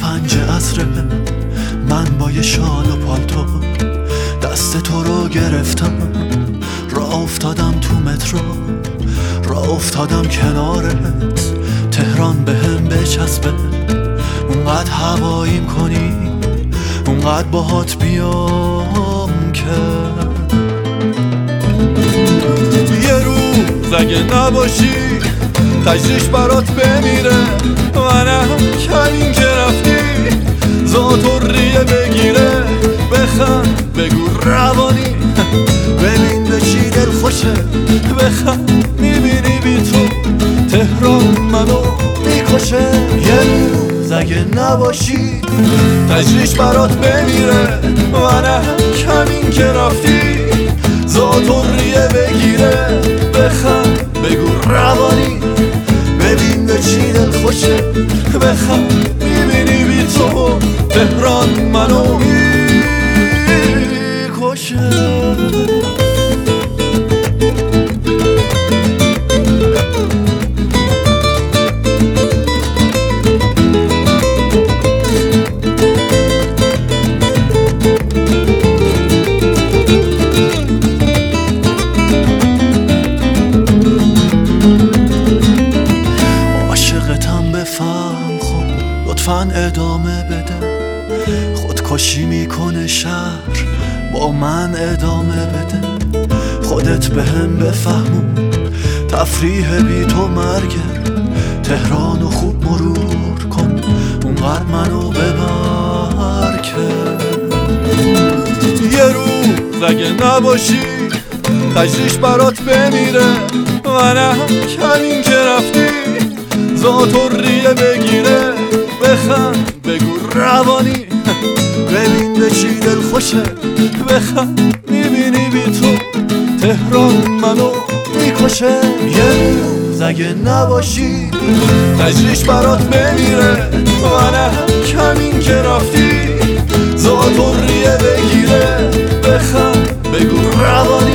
5 عصره من با یه شال و پالتو دست تو رو گرفتم، راه افتادم تو مترو، راه افتادم کنارت، تهران بهم بچسبه، اونقدر هواییم کنی، اونقدر باهات بیام که یه روز اگه نباشی تجریش برات بمیره. منم کمین که رفتی ذات و ریه بگیره. بخند بگو روانی، ببین به چی دل خوشه. بخند میبینی بی تو تهران منو میکشه. یه روز اگه نباشی تجریش برات بمیره. منم کمین که رفتی ذات و ریه بگیره. بخند بگو روانی، ببین به چی دل خوشه. بخند میبینی بی تو تهران منو میکشه. لطفاً ادامه بده، خودکشی میکنه شهر، با من ادامه بده. خودت بهم بفهمون تفریح بی تو مرگه. تهرانو خوب مرور کن، اونقدر منو ببر که یه روز اگه نباشی تجریش برات بمیره. منم کمین که رفتی ذات و ریه بگیره. بخند بگو روانی، ببین به چی دل خوشه. بخند میبینی بی تو تهران منو میکشه. یه روز اگه نباشی تجریش برات بمیره. منم کمین که رفتی ذات و ریه بگیره. بخند بگو روانی،